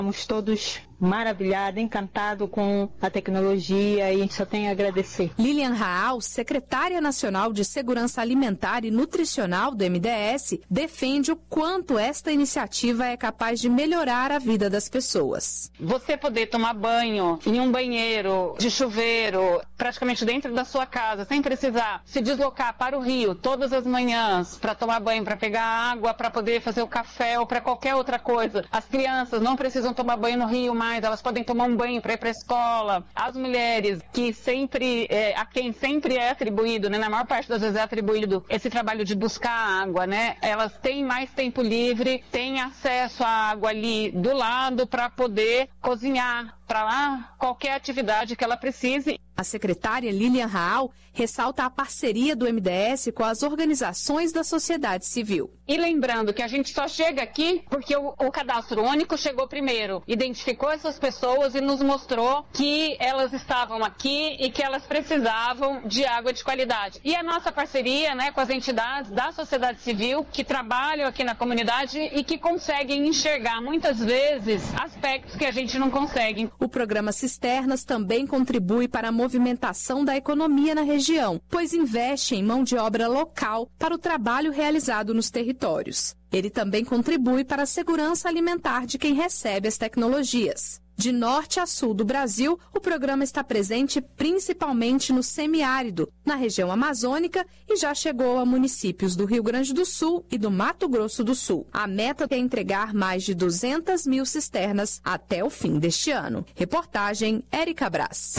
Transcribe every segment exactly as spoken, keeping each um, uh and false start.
Estamos todos maravilhados, encantados com a tecnologia e a gente só tem a agradecer. Lilian Raal, secretária nacional de Segurança Alimentar e Nutricional do M D S, defende o quanto esta iniciativa é capaz de melhorar a vida das pessoas. Você poder tomar banho em um banheiro de chuveiro, praticamente dentro da sua casa, sem precisar se deslocar para o rio todas as manhãs para tomar banho, para pegar água, para poder fazer o café ou para qualquer outra coisa. As crianças não precisam tomar banho no rio mais, elas podem tomar um banho para ir para a escola. As mulheres, que sempre, é, a quem sempre é atribuído, né, na maior parte das vezes é atribuído esse trabalho de buscar água, né, elas têm mais tempo livre, têm acesso à água ali do lado para poder cozinhar, para lá qualquer atividade que ela precise. A secretária Lilian Raal ressalta a parceria do M D S com as organizações da sociedade civil. E lembrando que a gente só chega aqui porque o, o cadastro único chegou primeiro, identificou essas pessoas e nos mostrou que elas estavam aqui e que elas precisavam de água de qualidade. E a nossa parceria, né, com as entidades da sociedade civil que trabalham aqui na comunidade e que conseguem enxergar muitas vezes aspectos que a gente não consegue. O programa Cisternas também contribui para a movimentação da economia na região, pois investe em mão de obra local para o trabalho realizado nos territórios. Ele também contribui para a segurança alimentar de quem recebe as tecnologias. De norte a sul do Brasil, o programa está presente principalmente no semiárido, na região amazônica e já chegou a municípios do Rio Grande do Sul e do Mato Grosso do Sul. A meta é entregar mais de duzentas mil cisternas até o fim deste ano. Reportagem Érica Brás.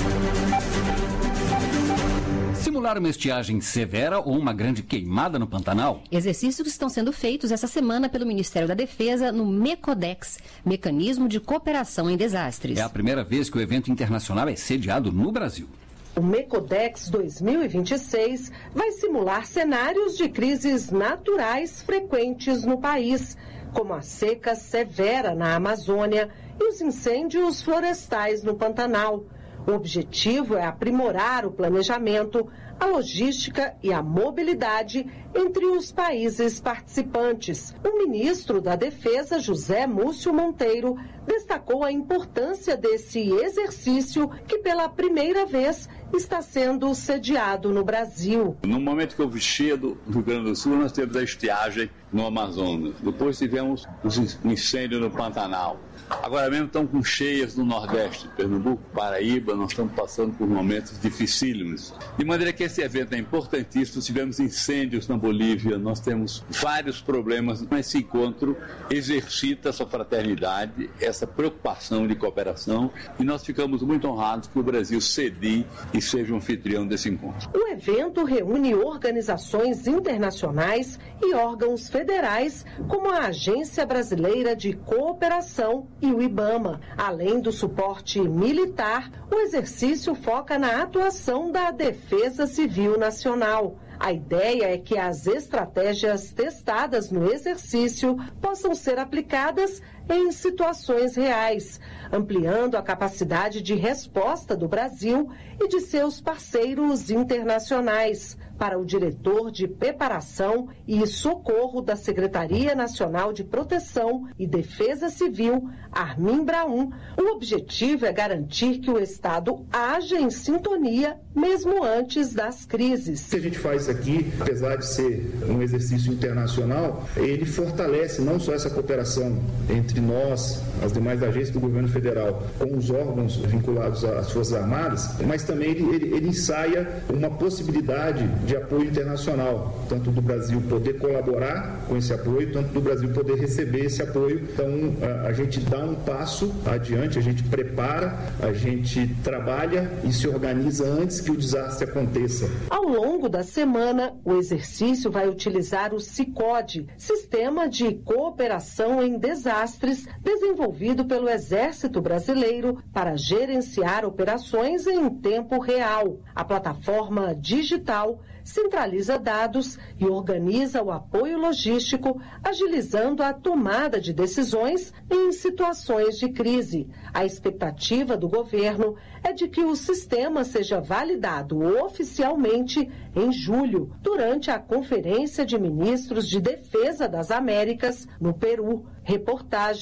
Simular uma estiagem severa ou uma grande queimada no Pantanal? Exercícios que estão sendo feitos essa semana pelo Ministério da Defesa no MECODEX, Mecanismo de Cooperação em Desastres. É a primeira vez que o evento internacional é sediado no Brasil. O MECODEX dois mil e vinte e seis vai simular cenários de crises naturais frequentes no país, como a seca severa na Amazônia e os incêndios florestais no Pantanal. O objetivo é aprimorar o planejamento, a logística e a mobilidade entre os países participantes. O ministro da Defesa, José Múcio Monteiro, destacou a importância desse exercício que, pela primeira vez, está sendo sediado no Brasil. No momento que eu cheguei do Rio Grande do Sul, nós temos a estiagem no Amazonas. Depois tivemos o incêndio no Pantanal. Agora mesmo estamos com cheias no Nordeste, Pernambuco, Paraíba, nós estamos passando por momentos dificílimos. De maneira que esse evento é importantíssimo, tivemos incêndios na Bolívia, nós temos vários problemas. Esse encontro exercita essa fraternidade, essa preocupação de cooperação, e nós ficamos muito honrados que o Brasil cedie e seja um anfitrião desse encontro. O evento reúne organizações internacionais e órgãos federais, como a Agência Brasileira de Cooperação e o IBAMA. Além do suporte militar, o exercício foca na atuação da Defesa Civil Nacional. A ideia é que as estratégias testadas no exercício possam ser aplicadas em situações reais, ampliando a capacidade de resposta do Brasil e de seus parceiros internacionais. Para o diretor de Preparação e Socorro da Secretaria Nacional de Proteção e Defesa Civil, Armin Braun, o objetivo é garantir que o Estado haja em sintonia mesmo antes das crises. O que a gente faz aqui, apesar de ser um exercício internacional, ele fortalece não só essa cooperação entre nós, as demais agências do governo federal, com os órgãos vinculados às Forças Armadas, mas também ele, ele, ele ensaia uma possibilidade de apoio internacional, tanto do Brasil poder colaborar com esse apoio, tanto do Brasil poder receber esse apoio. Então, a, a gente dá um passo adiante, a gente prepara, a gente trabalha e se organiza antes que o desastre aconteça. Ao longo da semana, o exercício vai utilizar o SICODE, Sistema de Cooperação em Desastres, desenvolvido pelo Exército Brasileiro para gerenciar operações em tempo real. A plataforma digital centraliza dados e organiza o apoio logístico, agilizando a tomada de decisões em situações de crise. A expectativa do governo é de que o sistema seja validado oficialmente em julho, durante a Conferência de Ministros de Defesa das Américas, no Peru. Reportagem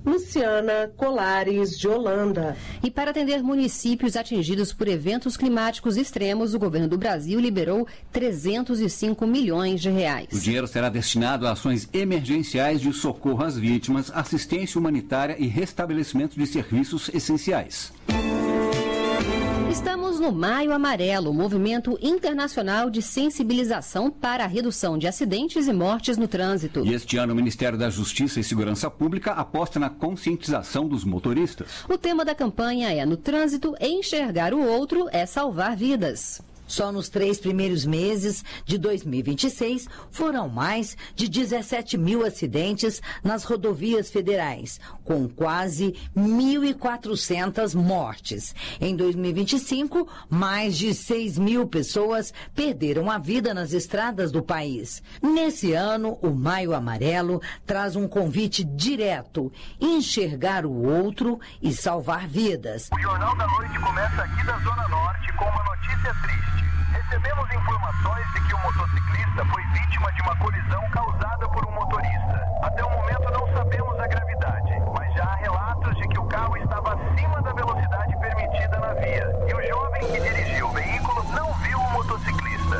Luciana Colares, de Holanda. E para atender municípios atingidos por eventos climáticos extremos, o governo do Brasil liberou trezentos e cinco milhões de reais. O dinheiro será destinado a ações emergenciais de socorro às vítimas, assistência humanitária e restabelecimento de serviços essenciais. Estamos no Maio Amarelo, movimento internacional de sensibilização para a redução de acidentes e mortes no trânsito. E este ano o Ministério da Justiça e Segurança Pública aposta na conscientização dos motoristas. O tema da campanha é: no trânsito, enxergar o outro é salvar vidas. Só nos três primeiros meses de dois mil e vinte e seis foram mais de dezessete mil acidentes nas rodovias federais, com quase mil e quatrocentas mortes. Em dois mil e vinte e cinco, mais de seis mil pessoas perderam a vida nas estradas do país. Nesse ano, o Maio Amarelo traz um convite direto: enxergar o outro e salvar vidas. O Jornal da Noite começa aqui da Zona Norte com uma notícia triste. Recebemos informações de que o motociclista foi vítima de uma colisão causada por um motorista. Até o momento não sabemos a gravidade, mas já há relatos de que o carro estava acima da velocidade permitida na via. E o jovem que dirigiu o veículo não viu o motociclista.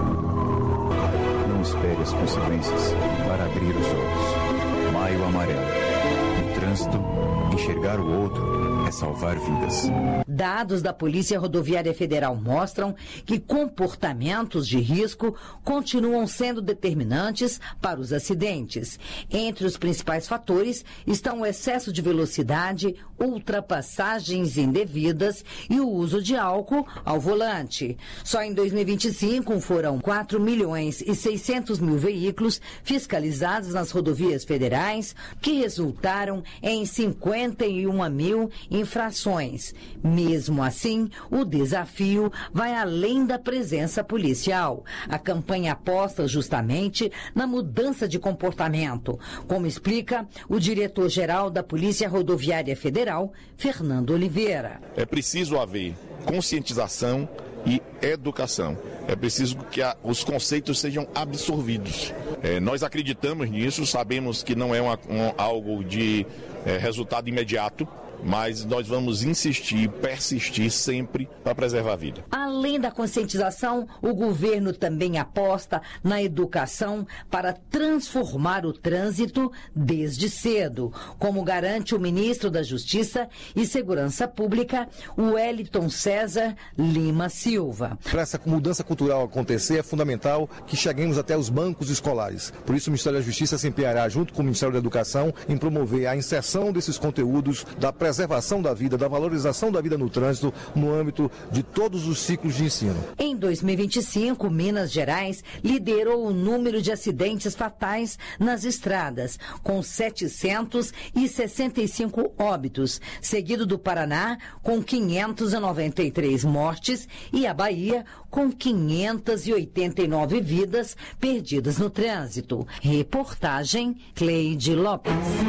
Não espere as consequências para abrir os olhos. Maio Amarelo. No trânsito, enxergar o outro é salvar vidas. Dados da Polícia Rodoviária Federal mostram que comportamentos de risco continuam sendo determinantes para os acidentes. Entre os principais fatores estão o excesso de velocidade, ultrapassagens indevidas e o uso de álcool ao volante. Só em dois mil e vinte e cinco foram quatro milhões e seiscentos mil veículos fiscalizados nas rodovias federais, que resultaram em cinquenta e uma mil infrações. Mesmo assim, o desafio vai além da presença policial. A campanha aposta justamente na mudança de comportamento, como explica o diretor-geral da Polícia Rodoviária Federal, Fernando Oliveira. É preciso haver conscientização e educação. É preciso que a, os conceitos sejam absorvidos. É, nós acreditamos nisso, sabemos que não é uma, um, algo de é, resultado imediato, mas nós vamos insistir, persistir sempre para preservar a vida. Além da conscientização, o governo também aposta na educação para transformar o trânsito desde cedo, como garante o ministro da Justiça e Segurança Pública, Wellington César Lima Silva. Para essa mudança cultural acontecer, é fundamental que cheguemos até os bancos escolares. Por isso, o Ministério da Justiça se empenhará, junto com o Ministério da Educação, em promover a inserção desses conteúdos da preservação da vida, da valorização da vida no trânsito, no âmbito de todos os ciclos de ensino. Em dois mil e vinte e cinco, Minas Gerais liderou o número de acidentes fatais nas estradas, com setecentos e sessenta e cinco óbitos, seguido do Paraná, com quinhentas e noventa e três mortes, e a Bahia, com quinhentas e oitenta e nove vidas perdidas no trânsito. Reportagem Cleide Lopes.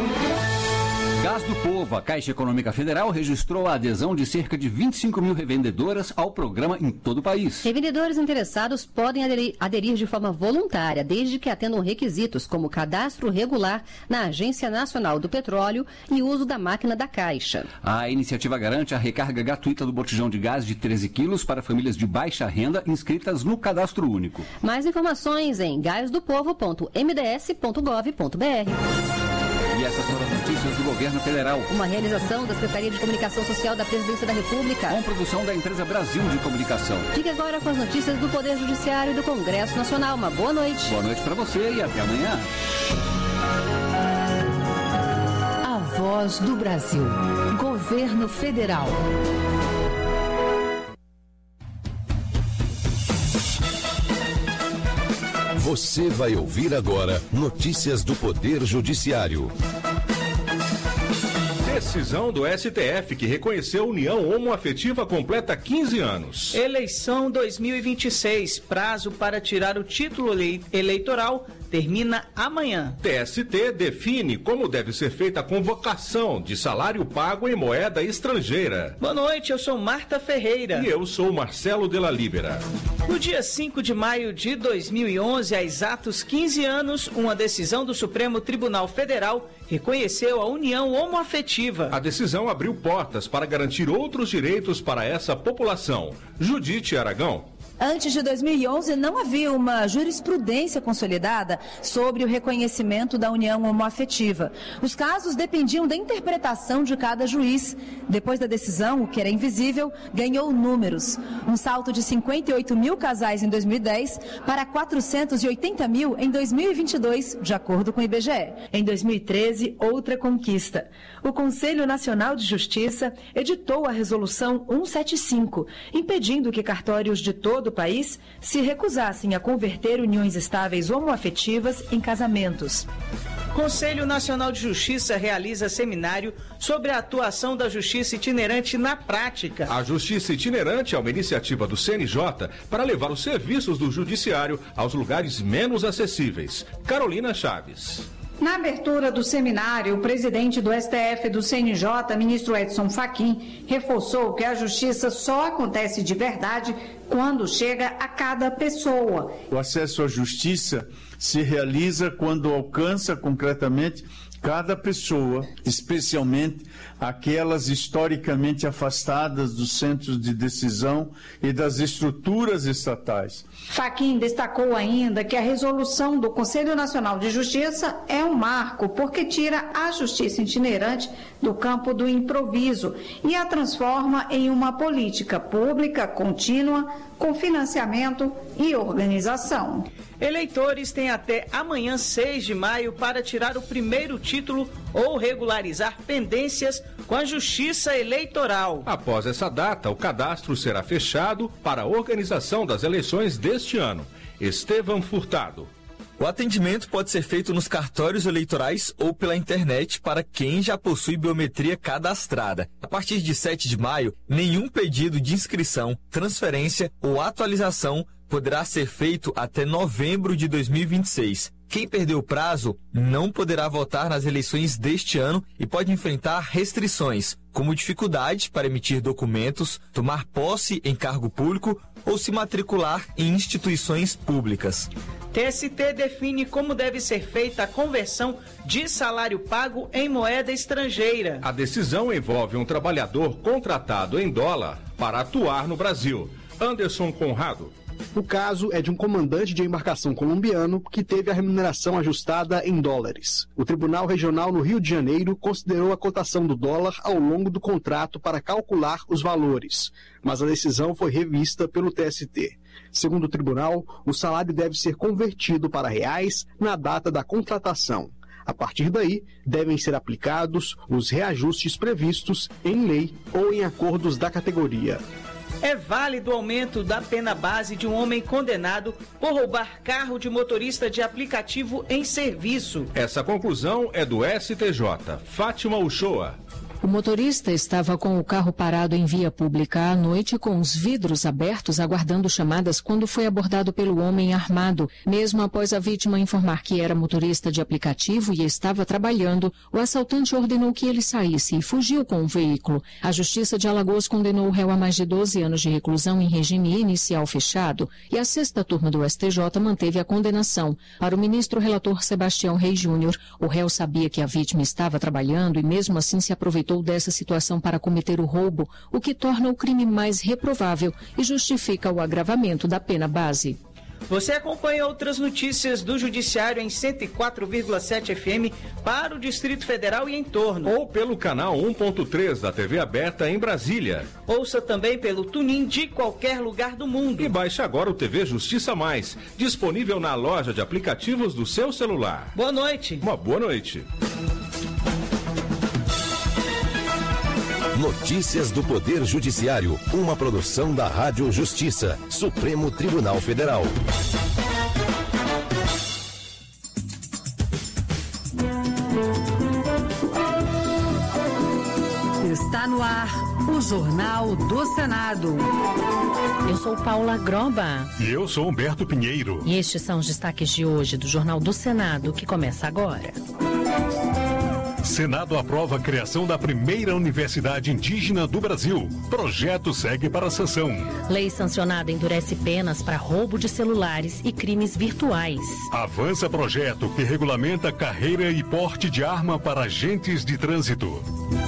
Gás do Povo, a Caixa Econômica Federal registrou a adesão de cerca de vinte e cinco mil revendedoras ao programa em todo o país. Revendedores interessados podem aderir, aderir de forma voluntária, desde que atendam requisitos como cadastro regular na Agência Nacional do Petróleo e uso da máquina da Caixa. A iniciativa garante a recarga gratuita do botijão de gás de treze quilos para famílias de baixa renda inscritas no Cadastro Único. Mais informações em gás do povo ponto m d s ponto gov ponto b r. E essas foram as notícias do Governo Federal. Uma realização da Secretaria de Comunicação Social da Presidência da República. Com produção da empresa Brasil de Comunicação. Fique agora com as notícias do Poder Judiciário e do Congresso Nacional. Uma boa noite. Boa noite para você e até amanhã. A Voz do Brasil. Governo Federal. Você vai ouvir agora notícias do Poder Judiciário. Decisão do S T F que reconheceu união homoafetiva completa quinze anos. Eleição dois mil e vinte e seis. Prazo para tirar o título eleitoral termina amanhã. T S T define como deve ser feita a convocação de salário pago em moeda estrangeira. Boa noite, eu sou Marta Ferreira. E eu sou Marcelo de la Libera. No dia cinco de maio de dois mil e onze, há exatos quinze anos, uma decisão do Supremo Tribunal Federal reconheceu a união homoafetiva. A decisão abriu portas para garantir outros direitos para essa população. Judite Aragão. Antes de dois mil e onze, não havia uma jurisprudência consolidada sobre o reconhecimento da união homoafetiva. Os casos dependiam da interpretação de cada juiz. Depois da decisão, o que era invisível ganhou números. Um salto de cinquenta e oito mil casais em dois mil e dez para quatrocentos e oitenta mil em dois mil e vinte e dois, de acordo com o I B G E. Em dois mil e treze, outra conquista. O Conselho Nacional de Justiça editou a Resolução cento e setenta e cinco, impedindo que cartórios de todo do país se recusassem a converter uniões estáveis homoafetivas em casamentos. Conselho Nacional de Justiça realiza seminário sobre a atuação da Justiça Itinerante na prática. A Justiça Itinerante é uma iniciativa do C N J para levar os serviços do Judiciário aos lugares menos acessíveis. Carolina Chaves. Na abertura do seminário, o presidente do S T F e do C N J, ministro Edson Fachin, reforçou que a justiça só acontece de verdade quando chega a cada pessoa. O acesso à justiça se realiza quando alcança concretamente cada pessoa, especialmente aquelas historicamente afastadas dos centros de decisão e das estruturas estatais. Fachin destacou ainda que a resolução do Conselho Nacional de Justiça é um marco, porque tira a justiça itinerante do campo do improviso e a transforma em uma política pública contínua, com financiamento e organização. Eleitores têm até amanhã, seis de maio, para tirar o primeiro título ou regularizar pendências com a Justiça Eleitoral. Após essa data, o cadastro será fechado para a organização das eleições deste ano. Estevão Furtado. O atendimento pode ser feito nos cartórios eleitorais ou pela internet para quem já possui biometria cadastrada. A partir de sete de maio, nenhum pedido de inscrição, transferência ou atualização poderá ser feito até novembro de dois mil e vinte e seis. Quem perdeu o prazo não poderá votar nas eleições deste ano e pode enfrentar restrições, como dificuldade para emitir documentos, tomar posse em cargo público ou se matricular em instituições públicas. T S T define como deve ser feita a conversão de salário pago em moeda estrangeira. A decisão envolve um trabalhador contratado em dólar para atuar no Brasil. Anderson Conrado. O caso é de um comandante de embarcação colombiano que teve a remuneração ajustada em dólares. O Tribunal Regional no Rio de Janeiro considerou a cotação do dólar ao longo do contrato para calcular os valores, mas a decisão foi revista pelo T S T. Segundo o tribunal, o salário deve ser convertido para reais na data da contratação. A partir daí, devem ser aplicados os reajustes previstos em lei ou em acordos da categoria. É válido o aumento da pena base de um homem condenado por roubar carro de motorista de aplicativo em serviço. Essa conclusão é do S T J. Fátima Uchoa. O motorista estava com o carro parado em via pública à noite com os vidros abertos aguardando chamadas quando foi abordado pelo homem armado. Mesmo após a vítima informar que era motorista de aplicativo e estava trabalhando, o assaltante ordenou que ele saísse e fugiu com o veículo. A Justiça de Alagoas condenou o réu a mais de doze anos de reclusão em regime inicial fechado e a sexta turma do S T J manteve a condenação. Para o ministro relator Sebastião Reis Júnior, o réu sabia que a vítima estava trabalhando e mesmo assim se aproveitou dessa situação para cometer o roubo, o que torna o crime mais reprovável e justifica o agravamento da pena base. Você acompanha outras notícias do Judiciário em cento e quatro vírgula sete F M para o Distrito Federal e em torno. Ou pelo canal um ponto três da T V aberta em Brasília. Ouça também pelo TuneIn de qualquer lugar do mundo. E baixe agora o T V Justiça Mais, disponível na loja de aplicativos do seu celular. Boa noite. Uma boa noite. Notícias do Poder Judiciário, uma produção da Rádio Justiça, Supremo Tribunal Federal. Está no ar o Jornal do Senado. Eu sou Paula Groba. E eu sou Humberto Pinheiro. E estes são os destaques de hoje do Jornal do Senado, que começa agora. Senado aprova a criação da primeira universidade indígena do Brasil. Projeto segue para a sanção. Lei sancionada endurece penas para roubo de celulares e crimes virtuais. Avança projeto que regulamenta carreira e porte de arma para agentes de trânsito.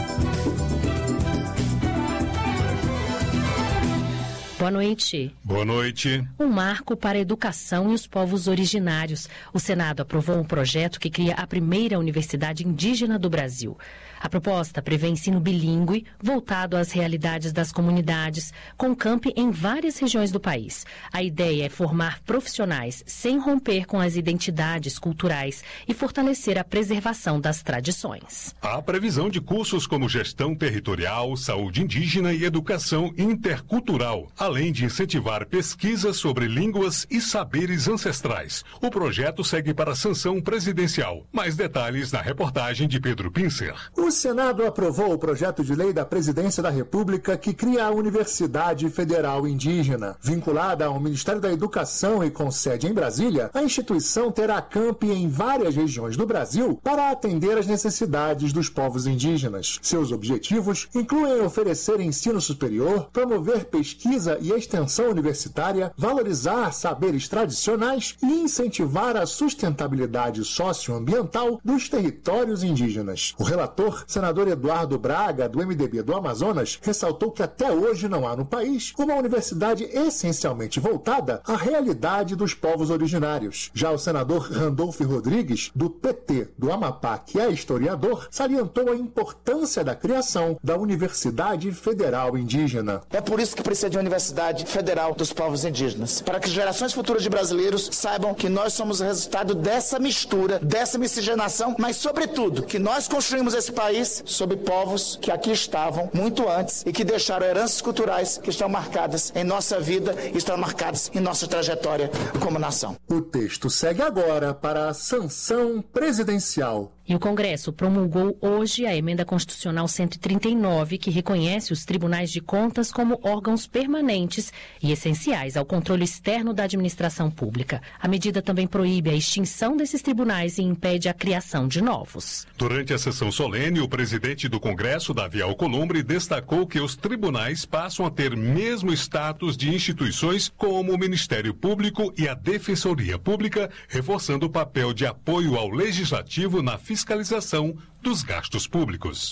Boa noite. Boa noite. Um marco para a educação e os povos originários. O Senado aprovou um projeto que cria a primeira universidade indígena do Brasil. A proposta prevê ensino bilíngue, voltado às realidades das comunidades, com campi em várias regiões do país. A ideia é formar profissionais sem romper com as identidades culturais e fortalecer a preservação das tradições. Há previsão de cursos como gestão territorial, saúde indígena e educação intercultural, além de incentivar pesquisas sobre línguas e saberes ancestrais. O projeto segue para a sanção presidencial. Mais detalhes na reportagem de Pedro Pincer. O Senado aprovou o projeto de lei da Presidência da República que cria a Universidade Federal Indígena. Vinculada ao Ministério da Educação e com sede em Brasília, a instituição terá campi em várias regiões do Brasil para atender às necessidades dos povos indígenas. Seus objetivos incluem oferecer ensino superior, promover pesquisa e extensão universitária, valorizar saberes tradicionais e incentivar a sustentabilidade socioambiental dos territórios indígenas. O relator, senador Eduardo Braga, do M D B do Amazonas, ressaltou que até hoje não há no país uma universidade essencialmente voltada à realidade dos povos originários. Já o senador Randolfo Rodrigues, do P T do Amapá, que é historiador, salientou a importância da criação da Universidade Federal Indígena. É por isso que precisa de uma Universidade Federal dos Povos Indígenas, para que gerações futuras de brasileiros saibam que nós somos o resultado dessa mistura, dessa miscigenação, mas sobretudo que nós construímos esse país sob povos que aqui estavam muito antes e que deixaram heranças culturais que estão marcadas em nossa vida e estão marcadas em nossa trajetória como nação. O texto segue agora para a sanção presidencial. E o Congresso promulgou hoje a Emenda Constitucional cento e trinta e nove, que reconhece os tribunais de contas como órgãos permanentes e essenciais ao controle externo da administração pública. A medida também proíbe a extinção desses tribunais e impede a criação de novos. Durante a sessão solene, o presidente do Congresso, Davi Alcolumbre, destacou que os tribunais passam a ter mesmo status de instituições como o Ministério Público e a Defensoria Pública, reforçando o papel de apoio ao Legislativo na fiscalização fiscalização dos gastos públicos.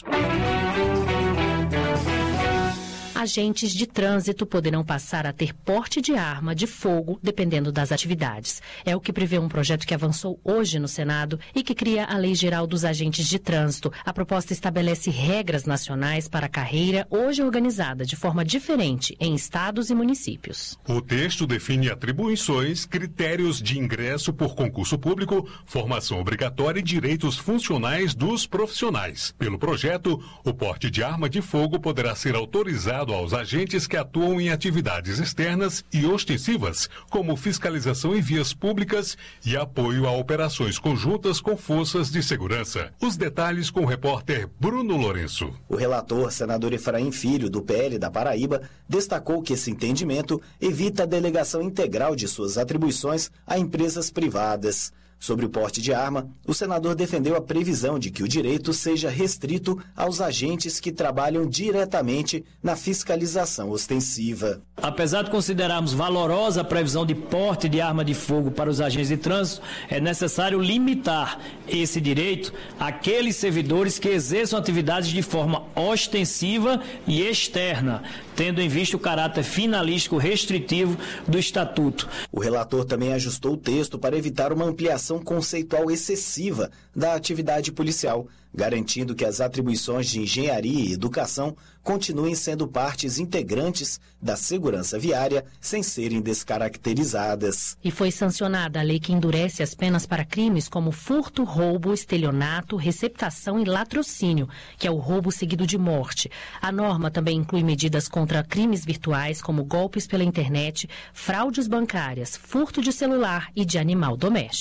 Agentes de trânsito poderão passar a ter porte de arma de fogo, dependendo das atividades. É o que prevê um projeto que avançou hoje no Senado e que cria a Lei Geral dos Agentes de Trânsito. A proposta estabelece regras nacionais para a carreira, hoje organizada de forma diferente em estados e municípios. O texto define atribuições, critérios de ingresso por concurso público, formação obrigatória e direitos funcionais dos profissionais. Pelo projeto, o porte de arma de fogo poderá ser autorizado aos agentes que atuam em atividades externas e ostensivas, como fiscalização em vias públicas e apoio a operações conjuntas com forças de segurança. Os detalhes com o repórter Bruno Lourenço. O relator, senador Efraim Filho, do P L da Paraíba, destacou que esse entendimento evita a delegação integral de suas atribuições a empresas privadas. Sobre o porte de arma, o senador defendeu a previsão de que o direito seja restrito aos agentes que trabalham diretamente na fiscalização ostensiva. Apesar de considerarmos valorosa a previsão de porte de arma de fogo para os agentes de trânsito, é necessário limitar esse direito àqueles servidores que exerçam atividades de forma ostensiva e externa, tendo em vista o caráter finalístico restritivo do Estatuto. O relator também ajustou o texto para evitar uma ampliação conceitual excessiva da atividade policial, garantindo que as atribuições de engenharia e educação continuem sendo partes integrantes da segurança viária sem serem descaracterizadas. E foi sancionada a lei que endurece as penas para crimes como furto, roubo, estelionato, receptação e latrocínio, que é o roubo seguido de morte. A norma também inclui medidas contra crimes virtuais como golpes pela internet, fraudes bancárias, furto de celular e de animal doméstico.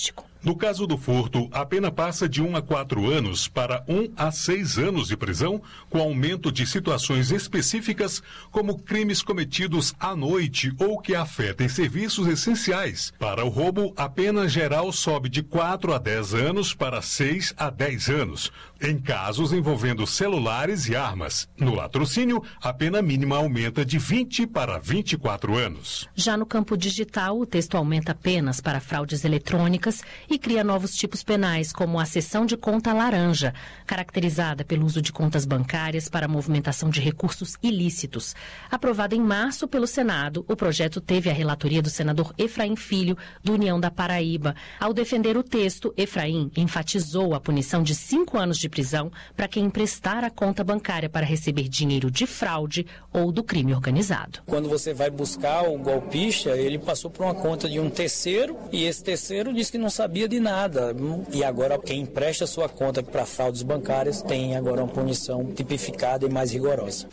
No caso do furto, a pena passa de um a quatro anos para um a seis anos de prisão, com aumento de situações específicas, como crimes cometidos à noite ou que afetem serviços essenciais. Para o roubo, a pena geral sobe de quatro a dez anos para seis a dez anos, em casos envolvendo celulares e armas. No latrocínio, a pena mínima aumenta de vinte para vinte e quatro anos. Já no campo digital, o texto aumenta penas para fraudes eletrônicas e cria novos tipos penais, como a cessão de conta laranja, caracterizada pelo uso de contas bancárias para a movimentação de recursos ilícitos. Aprovado em março pelo Senado, o projeto teve a relatoria do senador Efraim Filho, do União da Paraíba. Ao defender o texto, Efraim enfatizou a punição de cinco anos de prisão para quem emprestar a conta bancária para receber dinheiro de fraude ou do crime organizado. Quando você vai buscar o golpista, ele passou por uma conta de um terceiro e esse terceiro disse que não sabia de nada. E agora quem empresta sua conta para fraudes bancárias tem agora uma punição tipificada e mais rigorosa.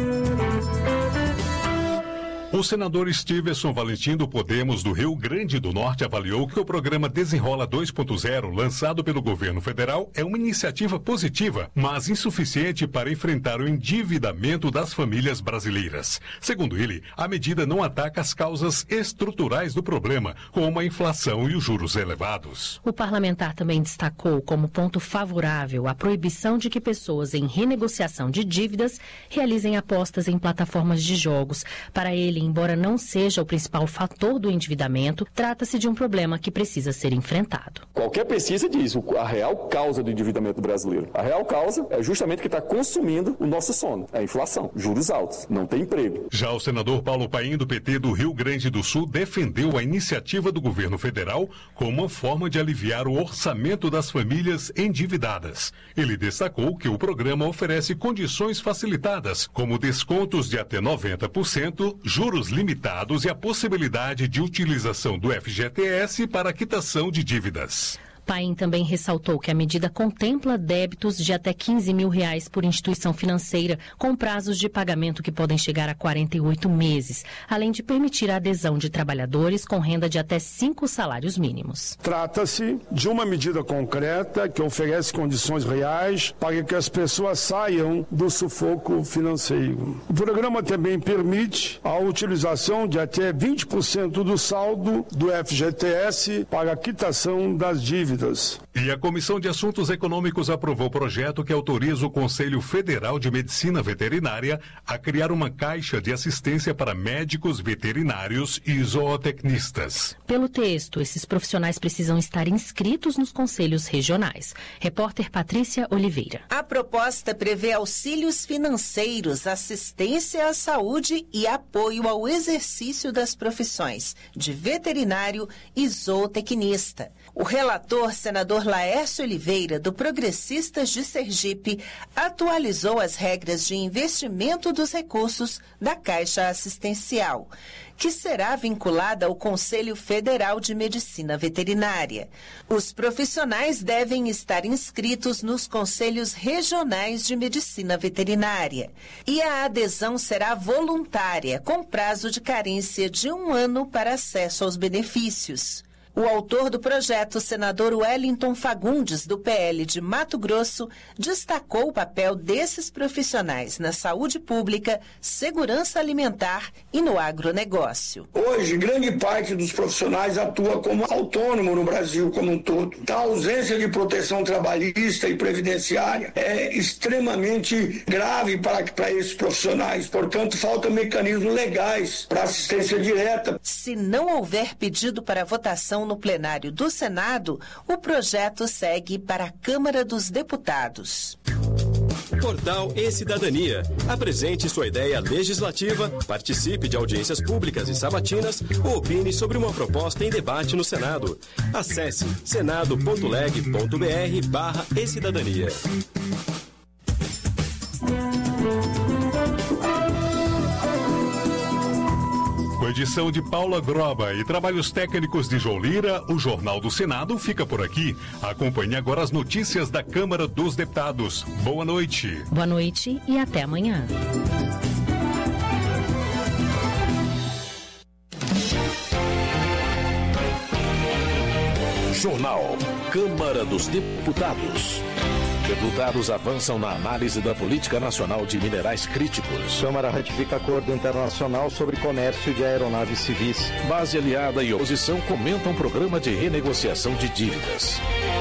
O senador Stevenson Valentim do Podemos do Rio Grande do Norte avaliou que o programa Desenrola dois ponto zero, lançado pelo governo federal, é uma iniciativa positiva, mas insuficiente para enfrentar o endividamento das famílias brasileiras. Segundo ele, a medida não ataca as causas estruturais do problema, como a inflação e os juros elevados. O parlamentar também destacou como ponto favorável a proibição de que pessoas em renegociação de dívidas realizem apostas em plataformas de jogos. Para ele, embora não seja o principal fator do endividamento, trata-se de um problema que precisa ser enfrentado. Qualquer pesquisa diz a real causa do endividamento brasileiro. A real causa é justamente que está consumindo o nosso sono. É a inflação, juros altos, não tem emprego. Já o senador Paulo Paim, do P T do Rio Grande do Sul, defendeu a iniciativa do governo federal como uma forma de aliviar o orçamento das famílias endividadas. Ele destacou que o programa oferece condições facilitadas, como descontos de até noventa por cento, juros limitados e a possibilidade de utilização do F G T S para a quitação de dívidas. Paim também ressaltou que a medida contempla débitos de até quinze mil reais por instituição financeira, com prazos de pagamento que podem chegar a quarenta e oito meses, além de permitir a adesão de trabalhadores com renda de até cinco salários mínimos. Trata-se de uma medida concreta que oferece condições reais para que as pessoas saiam do sufoco financeiro. O programa também permite a utilização de até vinte por cento do saldo do F G T S para a quitação das dívidas. E a Comissão de Assuntos Econômicos aprovou o projeto que autoriza o Conselho Federal de Medicina Veterinária a criar uma caixa de assistência para médicos veterinários e zootecnistas. Pelo texto, esses profissionais precisam estar inscritos nos conselhos regionais. Repórter Patrícia Oliveira. A proposta prevê auxílios financeiros, assistência à saúde e apoio ao exercício das profissões de veterinário e zootecnista. O relator, senador Laércio Oliveira, do Progressistas de Sergipe, atualizou as regras de investimento dos recursos da Caixa Assistencial, que será vinculada ao Conselho Federal de Medicina Veterinária. Os profissionais devem estar inscritos nos Conselhos Regionais de Medicina Veterinária. E a adesão será voluntária, com prazo de carência de um ano para acesso aos benefícios. O autor do projeto, senador Wellington Fagundes, do P L de Mato Grosso, destacou o papel desses profissionais na saúde pública, segurança alimentar e no agronegócio. Hoje, grande parte dos profissionais atua como autônomo no Brasil como um todo. A ausência de proteção trabalhista e previdenciária é extremamente grave para, para esses profissionais. Portanto, faltam mecanismos legais para assistência direta. Se não houver pedido para votação no plenário do Senado, o projeto segue para a Câmara dos Deputados. Portal E-Cidadania. Apresente sua ideia legislativa, participe de audiências públicas e sabatinas ou opine sobre uma proposta em debate no Senado. Acesse senado ponto leg ponto br barra E-Cidadania. Com edição de Paula Groba e trabalhos técnicos de João Lira, o Jornal do Senado fica por aqui. Acompanhe agora as notícias da Câmara dos Deputados. Boa noite. Boa noite e até amanhã. Jornal. Câmara dos Deputados. Deputados avançam na análise da política nacional de minerais críticos. Câmara ratifica acordo internacional sobre comércio de aeronaves civis. Base aliada e oposição comentam programa de renegociação de dívidas.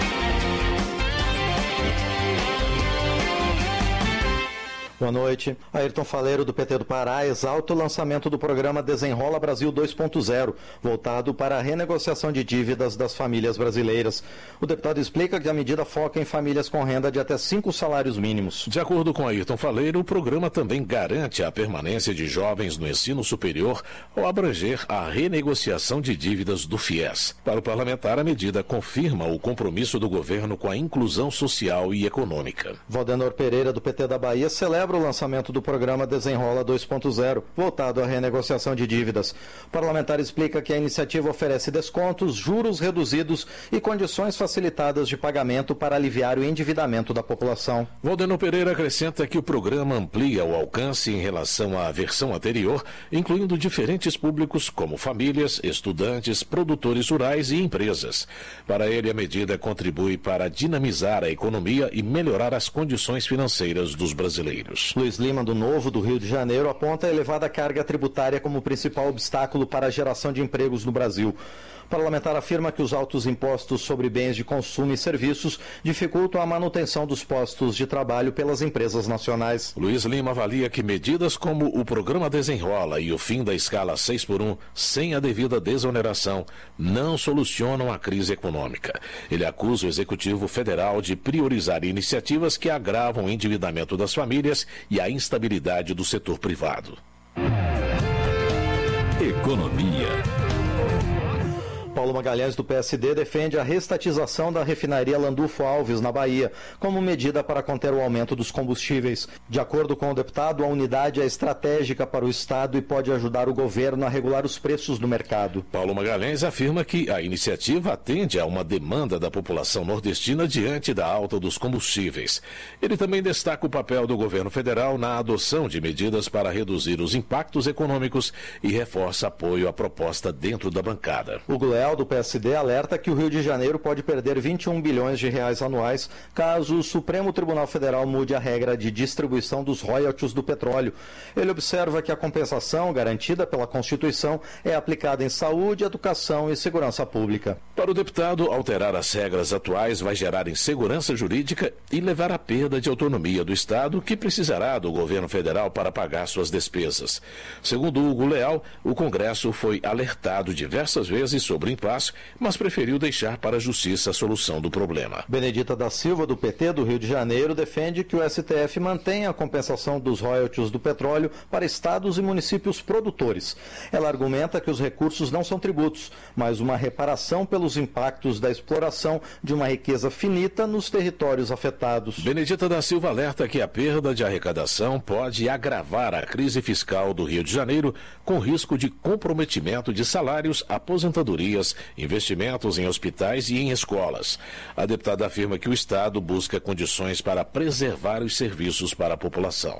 Boa noite. Ayrton Faleiro, do P T do Pará, exalta o lançamento do programa Desenrola Brasil dois ponto zero, voltado para a renegociação de dívidas das famílias brasileiras. O deputado explica que a medida foca em famílias com renda de até cinco salários mínimos. De acordo com Ayrton Faleiro, o programa também garante a permanência de jovens no ensino superior ao abranger a renegociação de dívidas do FIES. Para o parlamentar, a medida confirma o compromisso do governo com a inclusão social e econômica. Valdenor Pereira, do P T da Bahia, celebra o lançamento do programa Desenrola dois ponto zero, voltado à renegociação de dívidas. O parlamentar explica que a iniciativa oferece descontos, juros reduzidos e condições facilitadas de pagamento para aliviar o endividamento da população. Valdenor Pereira acrescenta que o programa amplia o alcance em relação à versão anterior, incluindo diferentes públicos como famílias, estudantes, produtores rurais e empresas. Para ele, a medida contribui para dinamizar a economia e melhorar as condições financeiras dos brasileiros. Luiz Lima, do Novo, do Rio de Janeiro, aponta a elevada carga tributária como principal obstáculo para a geração de empregos no Brasil. O parlamentar afirma que os altos impostos sobre bens de consumo e serviços dificultam a manutenção dos postos de trabalho pelas empresas nacionais. Luiz Lima avalia que medidas como o programa Desenrola e o fim da escala seis por um, sem a devida desoneração, não solucionam a crise econômica. Ele acusa o Executivo Federal de priorizar iniciativas que agravam o endividamento das famílias e a instabilidade do setor privado. Economia. Paulo Magalhães, do P S D, defende a restatização da refinaria Landulfo Alves, na Bahia, como medida para conter o aumento dos combustíveis. De acordo com o deputado, a unidade é estratégica para o Estado e pode ajudar o governo a regular os preços do mercado. Paulo Magalhães afirma que a iniciativa atende a uma demanda da população nordestina diante da alta dos combustíveis. Ele também destaca o papel do governo federal na adoção de medidas para reduzir os impactos econômicos e reforça apoio à proposta dentro da bancada. O do P S D alerta que o Rio de Janeiro pode perder vinte e um bilhões de reais anuais caso o Supremo Tribunal Federal mude a regra de distribuição dos royalties do petróleo. Ele observa que a compensação garantida pela Constituição é aplicada em saúde, educação e segurança pública. Para o deputado, alterar as regras atuais vai gerar insegurança jurídica e levar à perda de autonomia do Estado, que precisará do governo federal para pagar suas despesas. Segundo Hugo Leal, o Congresso foi alertado diversas vezes sobre impasse, mas preferiu deixar para a Justiça a solução do problema. Benedita da Silva, do P T do Rio de Janeiro, defende que o S T F mantenha a compensação dos royalties do petróleo para estados e municípios produtores. Ela argumenta que os recursos não são tributos, mas uma reparação pelos impactos da exploração de uma riqueza finita nos territórios afetados. Benedita da Silva alerta que a perda de arrecadação pode agravar a crise fiscal do Rio de Janeiro, com risco de comprometimento de salários, aposentadorias, investimentos em hospitais e em escolas. A deputada afirma que o Estado busca condições para preservar os serviços para a população.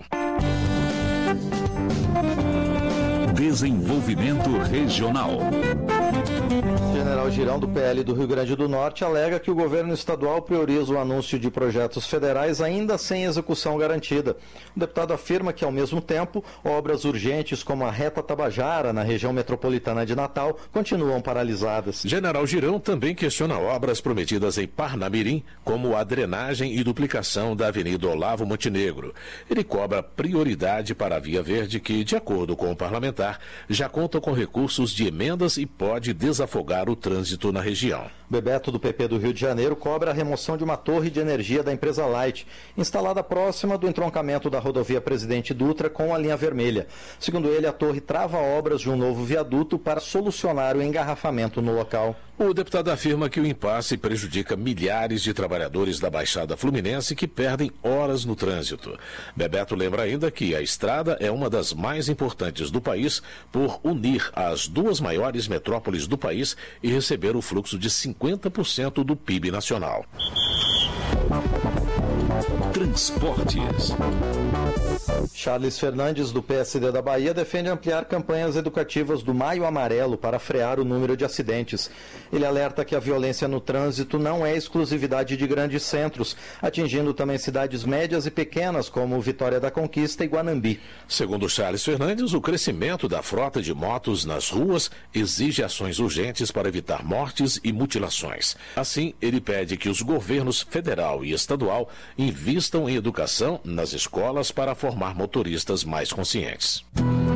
Desenvolvimento Regional. General Girão, do P L do Rio Grande do Norte, alega que o governo estadual prioriza o anúncio de projetos federais ainda sem execução garantida. O deputado afirma que, ao mesmo tempo, obras urgentes como a Reta Tabajara, na região metropolitana de Natal, continuam paralisadas. General Girão também questiona obras prometidas em Parnamirim, como a drenagem e duplicação da Avenida Olavo Montenegro. Ele cobra prioridade para a Via Verde, que, de acordo com o parlamentar, já conta com recursos de emendas e pode desafogar o trânsito na região. Bebeto, do P P do Rio de Janeiro, cobra a remoção de uma torre de energia da empresa Light, instalada próxima do entroncamento da rodovia Presidente Dutra com a linha vermelha. Segundo ele, a torre trava obras de um novo viaduto para solucionar o engarrafamento no local. O deputado afirma que o impasse prejudica milhares de trabalhadores da Baixada Fluminense que perdem horas no trânsito. Bebeto lembra ainda que a estrada é uma das mais importantes do país por unir as duas maiores metrópoles do país e receber o fluxo de cinquenta por cento do P I B nacional. Transportes. Charles Fernandes, do P S D da Bahia, defende ampliar campanhas educativas do Maio Amarelo para frear o número de acidentes. Ele alerta que a violência no trânsito não é exclusividade de grandes centros, atingindo também cidades médias e pequenas como Vitória da Conquista e Guanambi. Segundo Charles Fernandes, o crescimento da frota de motos nas ruas exige ações urgentes para evitar mortes e mutilações. Assim, ele pede que os governos federal e estadual invistam em educação nas escolas para formar motoristas mais conscientes.